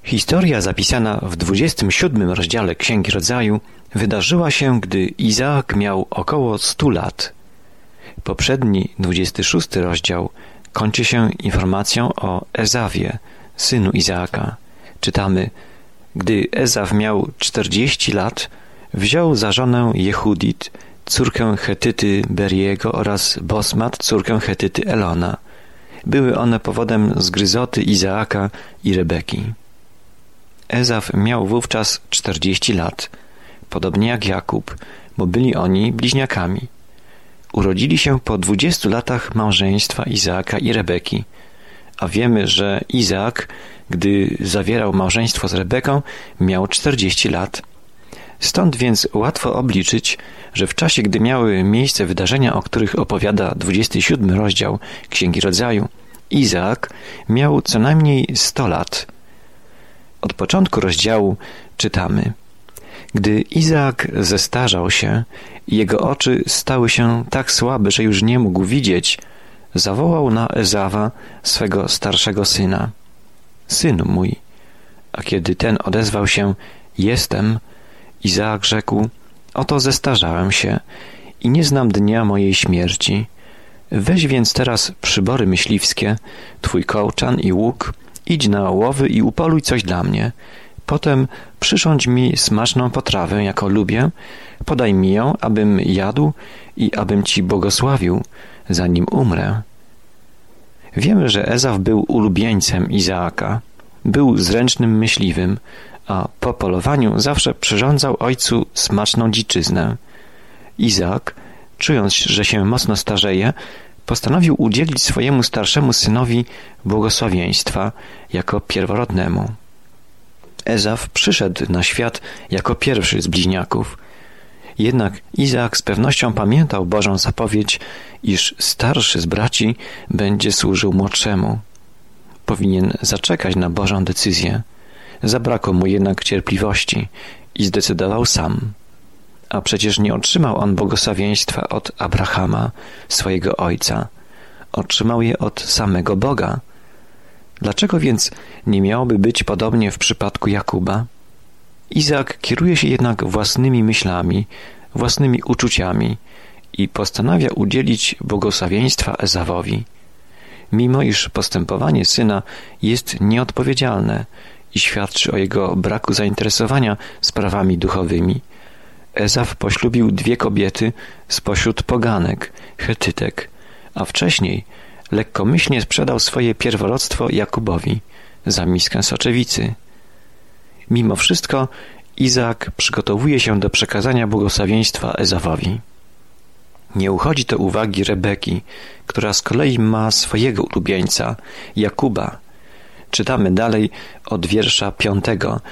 Historia zapisana w 27 rozdziale Księgi Rodzaju wydarzyła się, gdy Izaak miał około 100 lat. Poprzedni 26 rozdział kończy się informacją o Ezawie, synu Izaaka. Czytamy: gdy Ezaf miał 40 lat, wziął za żonę Jehudit, córkę Chetyty Beriego, oraz Bosmat, córkę Chetyty Elona. Były one powodem zgryzoty Izaaka i Rebeki. Ezaf miał wówczas 40 lat, podobnie jak Jakub, bo byli oni bliźniakami. Urodzili się po 20 latach małżeństwa Izaaka i Rebeki, a wiemy, że Izaak, gdy zawierał małżeństwo z Rebeką, miał 40 lat. Stąd więc łatwo obliczyć, że w czasie, gdy miały miejsce wydarzenia, o których opowiada 27 rozdział Księgi Rodzaju, Izaak miał co najmniej 100 lat. Od początku rozdziału czytamy: gdy Izaak zestarzał się i jego oczy stały się tak słabe, że już nie mógł widzieć, zawołał na Ezawa, swego starszego syna: synu mój. A kiedy ten odezwał się: jestem, Izaak rzekł: oto zestarzałem się i nie znam dnia mojej śmierci. Weź więc teraz przybory myśliwskie, twój kołczan i łuk, idź na łowy i upoluj coś dla mnie. Potem przyrządź mi smaczną potrawę, jaką lubię, podaj mi ją, abym jadł i abym ci błogosławił, zanim umrę. Wiemy, że Ezaf był ulubieńcem Izaaka. Był zręcznym myśliwym, a po polowaniu zawsze przyrządzał ojcu smaczną dziczyznę. Izaak, czując, że się mocno starzeje, postanowił udzielić swojemu starszemu synowi błogosławieństwa jako pierworodnemu. Ezaf przyszedł na świat jako pierwszy z bliźniaków. Jednak Izaak z pewnością pamiętał Bożą zapowiedź, iż starszy z braci będzie służył młodszemu. Powinien zaczekać na Bożą decyzję. Zabrakło mu jednak cierpliwości i zdecydował sam. A przecież nie otrzymał on błogosławieństwa od Abrahama, swojego ojca. Otrzymał je od samego Boga. Dlaczego więc nie miałoby być podobnie w przypadku Jakuba? Izaak kieruje się jednak własnymi myślami, własnymi uczuciami i postanawia udzielić błogosławieństwa Ezawowi. Mimo iż postępowanie syna jest nieodpowiedzialne i świadczy o jego braku zainteresowania sprawami duchowymi, Ezaf poślubił 2 kobiety spośród poganek, Chetytek, a wcześniej lekkomyślnie sprzedał swoje pierworództwo Jakubowi za miskę soczewicy. Mimo wszystko Izaak przygotowuje się do przekazania błogosławieństwa Ezawowi. Nie uchodzi to uwagi Rebeki, która z kolei ma swojego ulubieńca, Jakuba. Czytamy dalej od wiersza 5,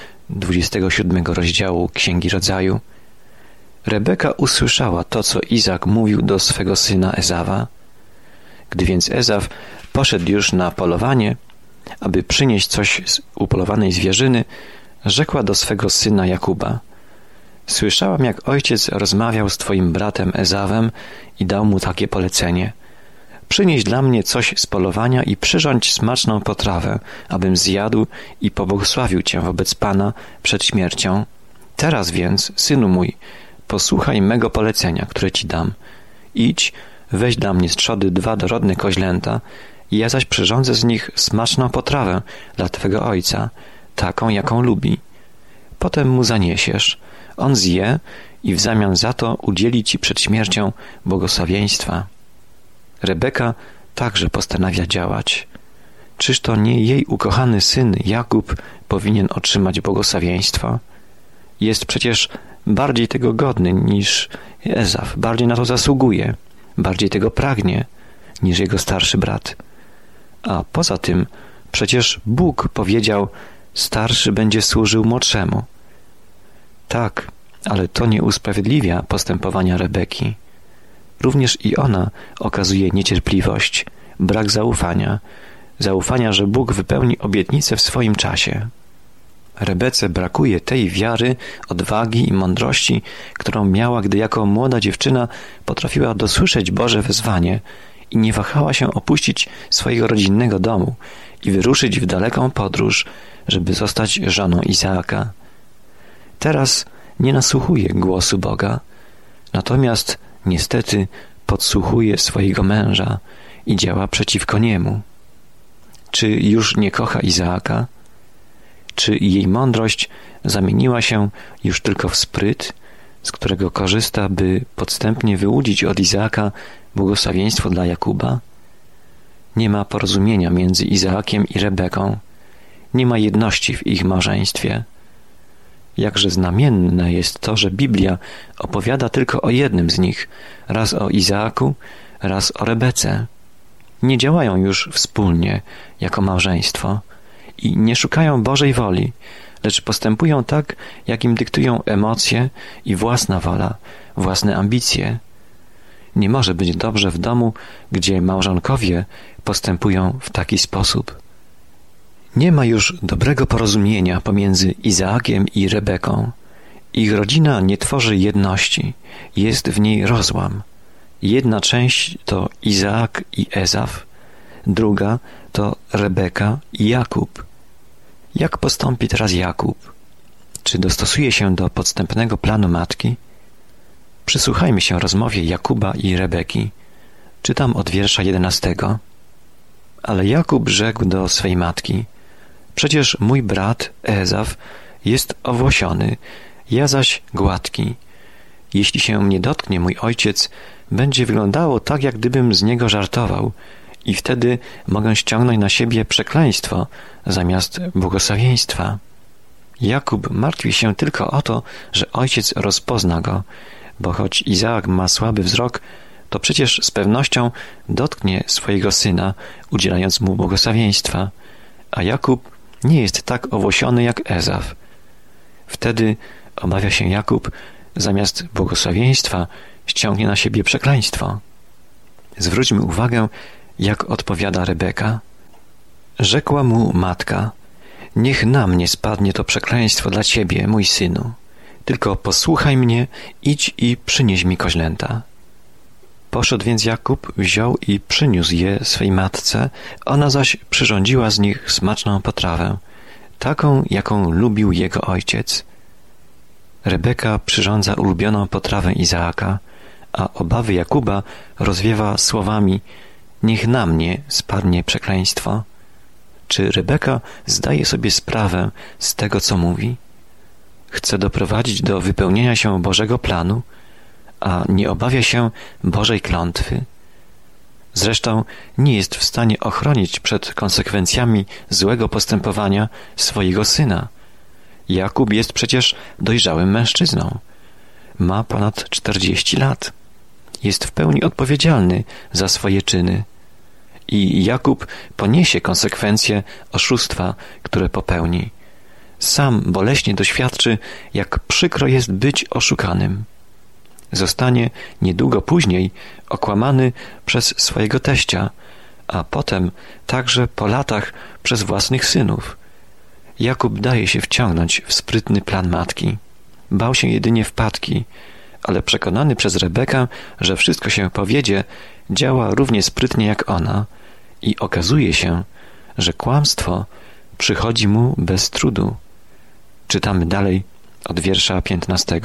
27 rozdziału Księgi Rodzaju. Rebeka usłyszała to, co Izaak mówił do swego syna Ezawa. Gdy więc Ezaf poszedł już na polowanie, aby przynieść coś z upolowanej zwierzyny, rzekła do swego syna Jakuba: słyszałam, jak ojciec rozmawiał z twoim bratem Ezawem i dał mu takie polecenie: przynieś dla mnie coś z polowania i przyrządź smaczną potrawę, abym zjadł i pobłogosławił cię wobec Pana przed śmiercią. Teraz więc, synu mój, posłuchaj mego polecenia, które ci dam. Idź, weź dla mnie z trzody 2 dorodne koźlęta, ja zaś przyrządzę z nich smaczną potrawę dla twego ojca, taką, jaką lubi. Potem mu zaniesiesz, on zje i w zamian za to udzieli ci przed śmiercią błogosławieństwa. Rebeka także postanawia działać. Czyż to nie jej ukochany syn Jakub powinien otrzymać błogosławieństwo? Jest przecież bardziej tego godny niż Ezaf, bardziej na to zasługuje, bardziej tego pragnie niż jego starszy brat. A poza tym przecież Bóg powiedział: starszy będzie służył młodszemu. Tak, ale to nie usprawiedliwia postępowania Rebeki. Również i ona okazuje niecierpliwość, brak zaufania, że Bóg wypełni obietnicę w swoim czasie. Rebece brakuje tej wiary, odwagi i mądrości, którą miała, gdy jako młoda dziewczyna potrafiła dosłyszeć Boże wezwanie i nie wahała się opuścić swojego rodzinnego domu i wyruszyć w daleką podróż żeby zostać żoną Izaaka. Teraz nie nasłuchuje głosu Boga, natomiast niestety podsłuchuje swojego męża i działa przeciwko niemu. Czy już nie kocha Izaaka? Czy jej mądrość zamieniła się już tylko w spryt, z którego korzysta, by podstępnie wyłudzić od Izaaka błogosławieństwo dla Jakuba? Nie ma porozumienia między Izaakiem i Rebeką. Nie ma jedności w ich małżeństwie. Jakże znamienne jest to, że Biblia opowiada tylko o jednym z nich, raz o Izaaku, raz o Rebece. Nie działają już wspólnie jako małżeństwo i nie szukają Bożej woli, lecz postępują tak, jak im dyktują emocje i własna wola, własne ambicje. Nie może być dobrze w domu, gdzie małżonkowie postępują w taki sposób. Nie ma już dobrego porozumienia pomiędzy Izaakiem i Rebeką. Ich rodzina nie tworzy jedności, jest w niej rozłam. Jedna część to Izaak i Ezaf, druga to Rebeka i Jakub. Jak postąpi teraz Jakub? Czy dostosuje się do podstępnego planu matki? Przysłuchajmy się rozmowie Jakuba i Rebeki. Czytam od wiersza 11. Ale Jakub rzekł do swej matki: przecież mój brat Ezaf jest owłosiony, ja zaś gładki. Jeśli się mnie dotknie mój ojciec, będzie wyglądało tak, jak gdybym z niego żartował i wtedy mogę ściągnąć na siebie przekleństwo zamiast błogosławieństwa. Jakub martwi się tylko o to, że ojciec rozpozna go, bo choć Izaak ma słaby wzrok, to przecież z pewnością dotknie swojego syna, udzielając mu błogosławieństwa, a Jakub nie jest tak owłosiony jak Ezaf. Wtedy obawia się Jakub, zamiast błogosławieństwa ściągnie na siebie przekleństwo. Zwróćmy uwagę, jak odpowiada Rebeka. Rzekła mu matka: niech na mnie spadnie to przekleństwo dla ciebie, mój synu. Tylko posłuchaj mnie, idź i przynieś mi koźlęta. Poszedł więc Jakub, wziął i przyniósł je swej matce, ona zaś przyrządziła z nich smaczną potrawę, taką, jaką lubił jego ojciec. Rebeka przyrządza ulubioną potrawę Izaaka, a obawy Jakuba rozwiewa słowami: niech na mnie spadnie przekleństwo. Czy Rebeka zdaje sobie sprawę z tego, co mówi? Chce doprowadzić do wypełnienia się Bożego planu, a nie obawia się Bożej klątwy. Zresztą nie jest w stanie ochronić przed konsekwencjami złego postępowania swojego syna. Jakub jest przecież dojrzałym mężczyzną. Ma ponad 40 lat. Jest w pełni odpowiedzialny za swoje czyny. I Jakub poniesie konsekwencje oszustwa, które popełni. Sam boleśnie doświadczy, jak przykro jest być oszukanym. Zostanie niedługo później okłamany przez swojego teścia, a potem także po latach przez własnych synów. Jakub daje się wciągnąć w sprytny plan matki. Bał się jedynie wpadki, ale przekonany przez Rebekę, że wszystko się powiedzie, działa równie sprytnie jak ona i okazuje się, że kłamstwo przychodzi mu bez trudu. Czytamy dalej od wiersza 15.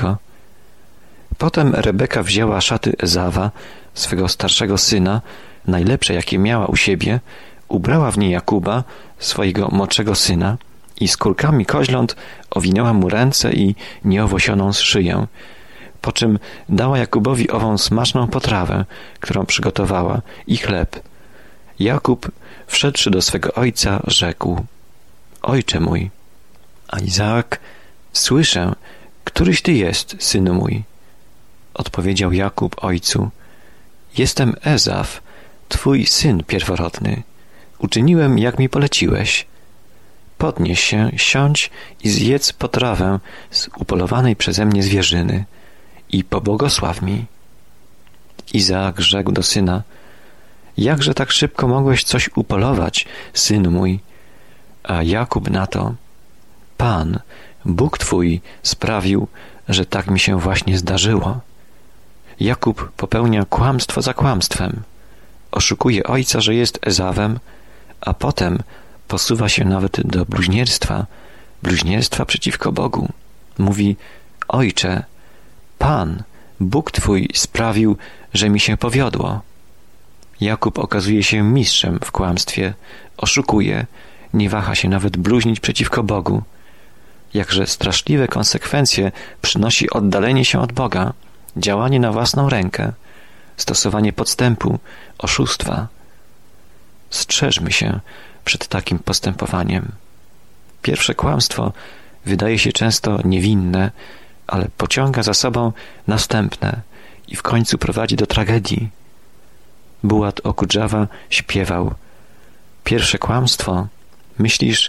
Potem Rebeka wzięła szaty Ezawa, swego starszego syna, najlepsze jakie miała u siebie, ubrała w nie Jakuba, swojego młodszego syna, i skórkami koźląt owinęła mu ręce i nieowosioną szyję, po czym dała Jakubowi ową smaczną potrawę, którą przygotowała, i chleb. Jakub, wszedłszy do swego ojca, rzekł: ojcze mój. A Izaak: słyszę, któryś ty jest, synu mój. Odpowiedział Jakub ojcu: jestem Ezaf, twój syn pierworodny. Uczyniłem, jak mi poleciłeś. Podnieś się, siądź i zjedz potrawę z upolowanej przeze mnie zwierzyny i pobłogosław mi. Izaak rzekł do syna: jakże tak szybko mogłeś coś upolować, synu mój? A Jakub na to: Pan, Bóg twój, sprawił, że tak mi się właśnie zdarzyło. Jakub popełnia kłamstwo za kłamstwem. Oszukuje ojca, że jest Ezawem, a potem posuwa się nawet do bluźnierstwa przeciwko Bogu. Mówi: Ojcze, Pan, Bóg Twój sprawił, że mi się powiodło. Jakub okazuje się mistrzem w kłamstwie, oszukuje, nie waha się nawet bluźnić przeciwko Bogu. Jakże straszliwe konsekwencje przynosi oddalenie się od Boga, działanie na własną rękę, stosowanie podstępu, oszustwa. Strzeżmy się przed takim postępowaniem. Pierwsze kłamstwo wydaje się często niewinne, ale pociąga za sobą następne i w końcu prowadzi do tragedii. Bułat Okudżawa śpiewał: pierwsze kłamstwo, myślisz,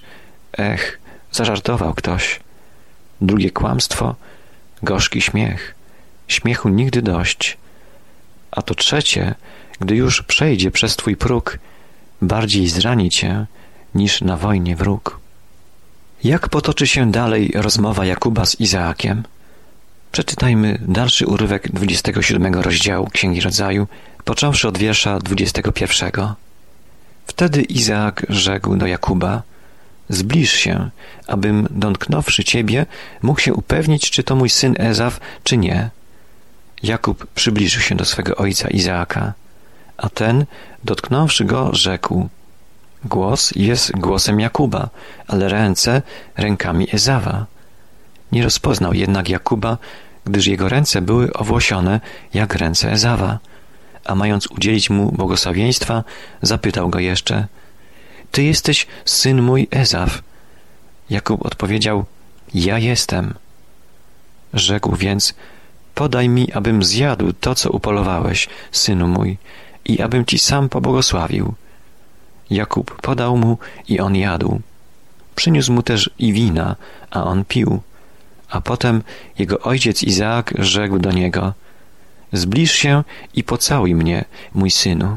zażartował ktoś. Drugie kłamstwo, gorzki śmiech, śmiechu nigdy dość. A to trzecie, gdy już przejdzie przez twój próg, bardziej zrani cię niż na wojnie wróg. Jak potoczy się dalej rozmowa Jakuba z Izaakiem? Przeczytajmy dalszy urywek 27 rozdziału Księgi Rodzaju, począwszy od wiersza 21. Wtedy Izaak rzekł do Jakuba: zbliż się, abym, dotknąwszy ciebie, mógł się upewnić, czy to mój syn Ezaw, czy nie. Jakub przybliżył się do swego ojca Izaaka, a ten, dotknąwszy go, rzekł: głos jest głosem Jakuba, ale ręce rękami Ezawa. Nie rozpoznał jednak Jakuba, gdyż jego ręce były owłosione jak ręce Ezawa, a mając udzielić mu błogosławieństwa, zapytał go jeszcze: ty jesteś syn mój Ezaw? Jakub odpowiedział: ja jestem. Rzekł więc: podaj mi, abym zjadł to, co upolowałeś, synu mój, i abym ci sam pobłogosławił. Jakub podał mu i on jadł. Przyniósł mu też i wina, a on pił. A potem jego ojciec Izaak rzekł do niego: zbliż się i pocałuj mnie, mój synu.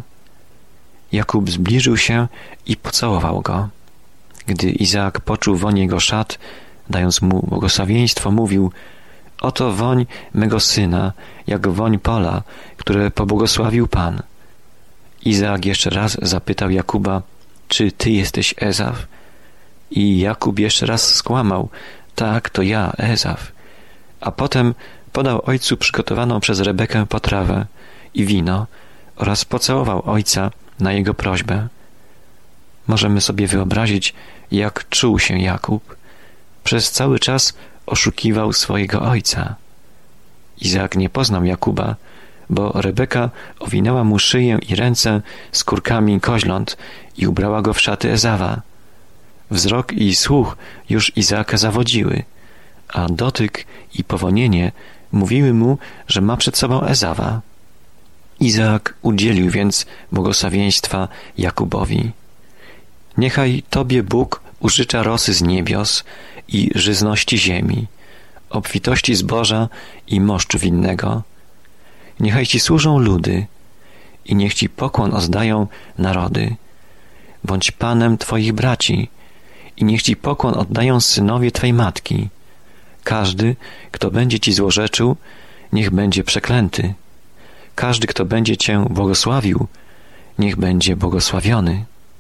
Jakub zbliżył się i pocałował go. Gdy Izaak poczuł woń jego szat, dając mu błogosławieństwo, mówił: oto woń mego syna, jak woń pola, które pobłogosławił Pan. Izaak jeszcze raz zapytał Jakuba: czy ty jesteś Ezaw? I Jakub jeszcze raz skłamał: tak, to ja, Ezaw. A potem podał ojcu przygotowaną przez Rebekę potrawę i wino oraz pocałował ojca na jego prośbę. Możemy sobie wyobrazić, jak czuł się Jakub. Przez cały czas oszukiwał swojego ojca. Izaak nie poznał Jakuba, bo Rebeka owinęła mu szyję i ręce skórkami koźląt i ubrała go w szaty Ezawa. Wzrok i słuch już Izaaka zawodziły, a dotyk i powonienie mówiły mu, że ma przed sobą Ezawa. Izaak udzielił więc błogosławieństwa Jakubowi. Niechaj Tobie Bóg użycza rosy z niebios i żyzności ziemi, obfitości zboża i moszczu winnego. Niechaj Ci służą ludy i niech Ci pokłon ozdają narody. Bądź Panem Twoich braci i niech Ci pokłon oddają synowie Twej matki. Każdy, kto będzie Ci złorzeczył, niech będzie przeklęty. Każdy, kto będzie Cię błogosławił, niech będzie błogosławiony.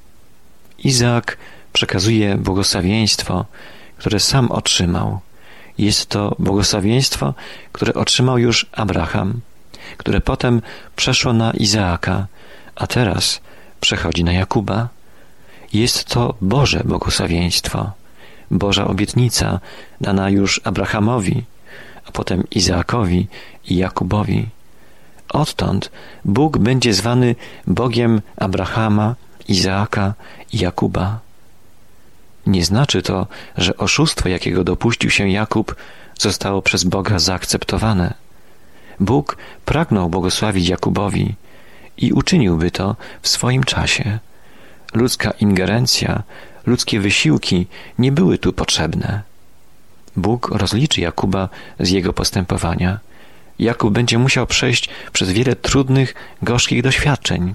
Izaak przekazuje błogosławieństwo, które sam otrzymał. Jest to błogosławieństwo, które otrzymał już Abraham, które potem przeszło na Izaaka, a teraz przechodzi na Jakuba. Jest to Boże błogosławieństwo, Boża obietnica dana już Abrahamowi, a potem Izaakowi i Jakubowi. Odtąd Bóg będzie zwany Bogiem Abrahama, Izaaka i Jakuba. Nie znaczy to, że oszustwo, jakiego dopuścił się Jakub, zostało przez Boga zaakceptowane. Bóg pragnął błogosławić Jakubowi i uczyniłby to w swoim czasie. Ludzka ingerencja, ludzkie wysiłki nie były tu potrzebne. Bóg rozliczy Jakuba z jego postępowania. Jakub będzie musiał przejść przez wiele trudnych, gorzkich doświadczeń.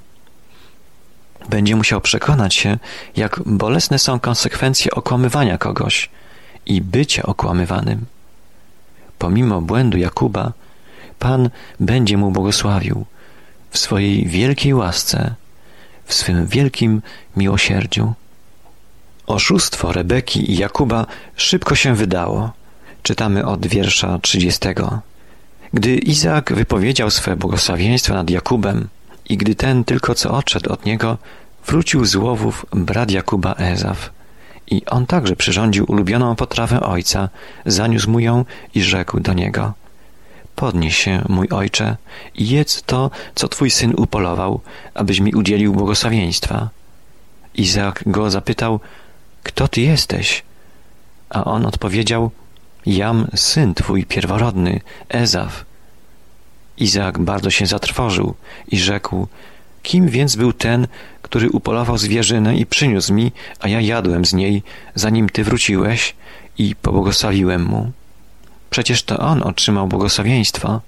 Będzie musiał przekonać się, jak bolesne są konsekwencje okłamywania kogoś i bycia okłamywanym. Pomimo błędu Jakuba, Pan będzie mu błogosławił w swojej wielkiej łasce, w swym wielkim miłosierdziu. Oszustwo Rebeki i Jakuba szybko się wydało. Czytamy od wiersza 30. Gdy Izaak wypowiedział swe błogosławieństwo nad Jakubem i gdy ten tylko co odszedł od niego, wrócił z łowów brat Jakuba Ezaw. I on także przyrządził ulubioną potrawę ojca, zaniósł mu ją i rzekł do niego: podnieś się, mój ojcze, i jedz to, co twój syn upolował, abyś mi udzielił błogosławieństwa. Izaak go zapytał: kto ty jesteś? A on odpowiedział: jam syn twój pierworodny, Ezaw. Izaak bardzo się zatrwożył i rzekł: kim więc był ten, który upolował zwierzynę i przyniósł mi, a ja jadłem z niej, zanim ty wróciłeś, i pobłogosławiłem mu? Przecież to on otrzymał błogosławieństwo.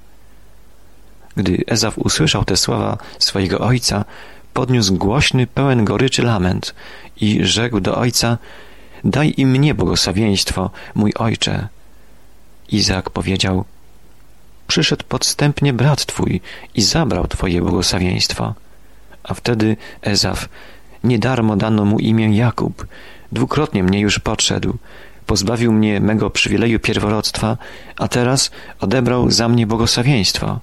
Gdy Ezaw usłyszał te słowa swojego ojca, podniósł głośny, pełen goryczy lament i rzekł do ojca: daj i mnie błogosławieństwo, mój ojcze. Izaak powiedział: przyszedł podstępnie brat twój i zabrał twoje błogosławieństwo. A wtedy Ezaw: nie darmo dano mu imię Jakub, dwukrotnie mnie już podszedł, pozbawił mnie mego przywileju pierworództwa, a teraz odebrał za mnie błogosławieństwo.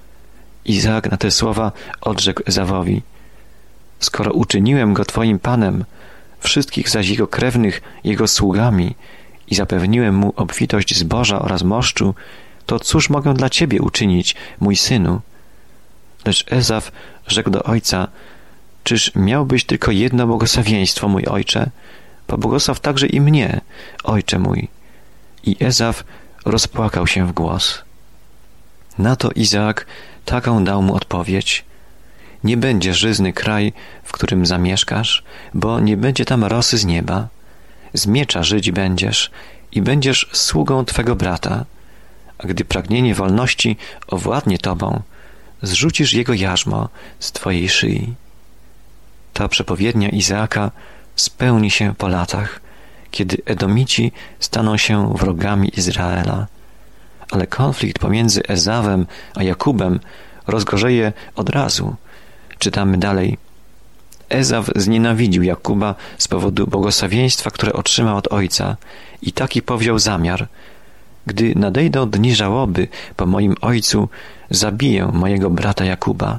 Izaak na te słowa odrzekł Ezawowi: skoro uczyniłem go twoim panem, wszystkich zaś jego krewnych jego sługami i zapewniłem mu obfitość zboża oraz moszczu, to cóż mogę dla ciebie uczynić, mój synu? Lecz Ezaw rzekł do ojca: czyż miałbyś tylko jedno błogosławieństwo, mój ojcze? Pobłogosław także i mnie, ojcze mój. I Ezaw rozpłakał się w głos. Na to Izaak taką dał mu odpowiedź: nie będzie żyzny kraj, w którym zamieszkasz, bo nie będzie tam rosy z nieba. Z miecza żyć będziesz i będziesz sługą twego brata. A gdy pragnienie wolności owładnie tobą, zrzucisz jego jarzmo z twojej szyi. Ta przepowiednia Izaaka spełni się po latach, kiedy Edomici staną się wrogami Izraela. Ale konflikt pomiędzy Ezawem a Jakubem rozgorzeje od razu. Czytamy dalej: Ezaw znienawidził Jakuba z powodu błogosławieństwa, które otrzymał od ojca, i taki powziął zamiar: gdy nadejdą dni żałoby po moim ojcu, zabiję mojego brata Jakuba.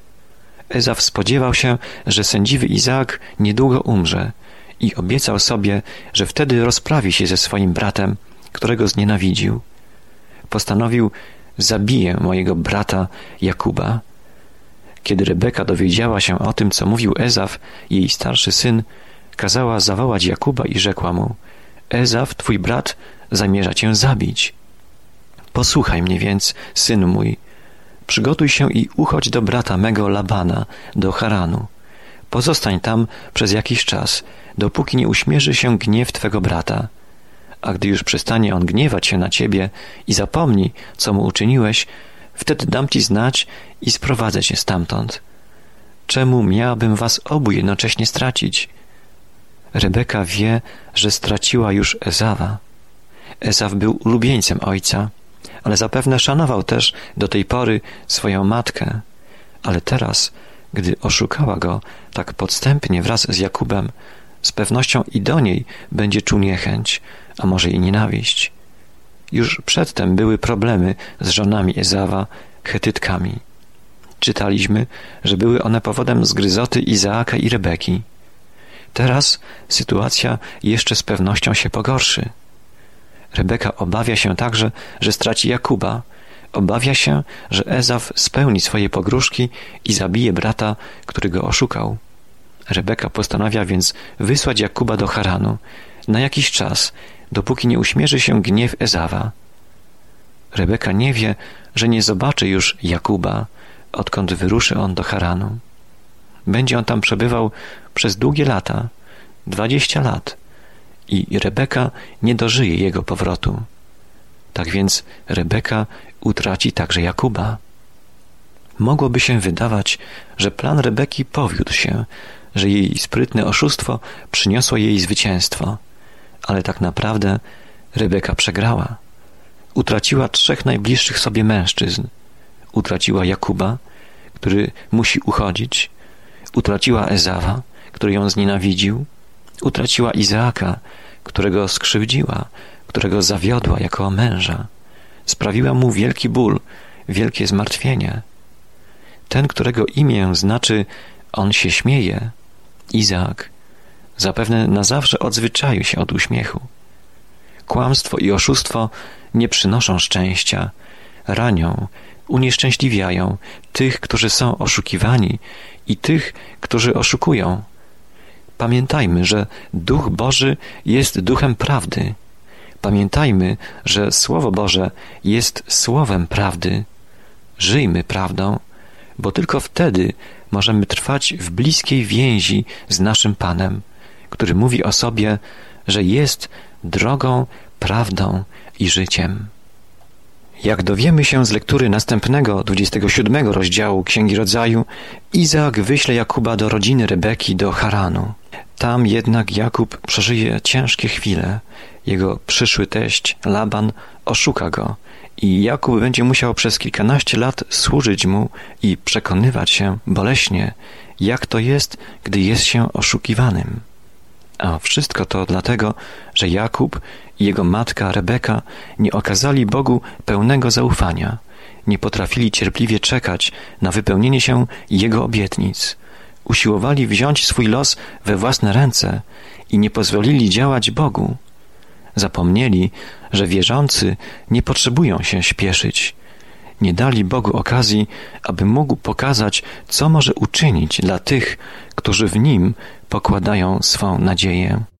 Ezaw spodziewał się, że sędziwy Izaak niedługo umrze, i obiecał sobie, że wtedy rozprawi się ze swoim bratem, którego znienawidził. Postanowił: zabiję mojego brata Jakuba. Kiedy Rebeka dowiedziała się o tym, co mówił Ezaw, jej starszy syn, kazała zawołać Jakuba i rzekła mu: Ezaw, twój brat, zamierza cię zabić. Posłuchaj mnie więc, synu mój. Przygotuj się i uchodź do brata mego Labana, do Haranu. Pozostań tam przez jakiś czas, dopóki nie uśmierzy się gniew twego brata. A gdy już przestanie on gniewać się na ciebie i zapomni, co mu uczyniłeś, wtedy dam ci znać i sprowadzę cię stamtąd. Czemu miałabym was obu jednocześnie stracić? Rebeka wie, że straciła już Ezawa. Ezaw był ulubieńcem ojca, ale zapewne szanował też do tej pory swoją matkę. Ale teraz, gdy oszukała go tak podstępnie wraz z Jakubem, z pewnością i do niej będzie czuł niechęć, a może i nienawiść. Już przedtem były problemy z żonami Ezawa, Chetytkami. Czytaliśmy, że były one powodem zgryzoty Izaaka i Rebeki. Teraz sytuacja jeszcze z pewnością się pogorszy. Rebeka obawia się także, że straci Jakuba. Obawia się, że Ezaw spełni swoje pogróżki i zabije brata, który go oszukał. Rebeka postanawia więc wysłać Jakuba do Haranu na jakiś czas, dopóki nie uśmierzy się gniew Ezawa. Rebeka nie wie, że nie zobaczy już Jakuba, odkąd wyruszy on do Haranu. Będzie on tam przebywał przez długie lata, 20 lat, i Rebeka nie dożyje jego powrotu. Tak więc Rebeka utraci także Jakuba. Mogłoby się wydawać, że plan Rebeki powiódł się, że jej sprytne oszustwo przyniosło jej zwycięstwo, ale tak naprawdę Rebeka przegrała. Utraciła 3 najbliższych sobie mężczyzn. Utraciła Jakuba, który musi uchodzić, utraciła Ezawa, który ją znienawidził, Utraciła Izaaka, którego skrzywdziła, którego zawiodła jako męża. Sprawiła mu wielki ból, wielkie zmartwienie. Ten, którego imię znaczy on się śmieje, Izaak, zapewne na zawsze odzwyczaił się od uśmiechu. Kłamstwo i oszustwo nie przynoszą szczęścia, ranią, unieszczęśliwiają tych, którzy są oszukiwani i tych, którzy oszukują. Pamiętajmy, że Duch Boży jest Duchem Prawdy. Pamiętajmy, że Słowo Boże jest Słowem Prawdy. Żyjmy prawdą, bo tylko wtedy możemy trwać w bliskiej więzi z naszym Panem, który mówi o sobie, że jest drogą, prawdą i życiem. Jak dowiemy się z lektury następnego, 27 rozdziału Księgi Rodzaju, Izaak wyśle Jakuba do rodziny Rebeki do Haranu. Tam jednak Jakub przeżyje ciężkie chwile. Jego przyszły teść, Laban, oszuka go i Jakub będzie musiał przez kilkanaście lat służyć mu i przekonywać się boleśnie, jak to jest, gdy jest się oszukiwanym. A wszystko to dlatego, że Jakub i jego matka Rebeka nie okazali Bogu pełnego zaufania, nie potrafili cierpliwie czekać na wypełnienie się Jego obietnic. Usiłowali wziąć swój los we własne ręce i nie pozwolili działać Bogu. Zapomnieli, że wierzący nie potrzebują się śpieszyć. Nie dali Bogu okazji, aby mógł pokazać, co może uczynić dla tych, którzy w Nim pokładają swą nadzieję.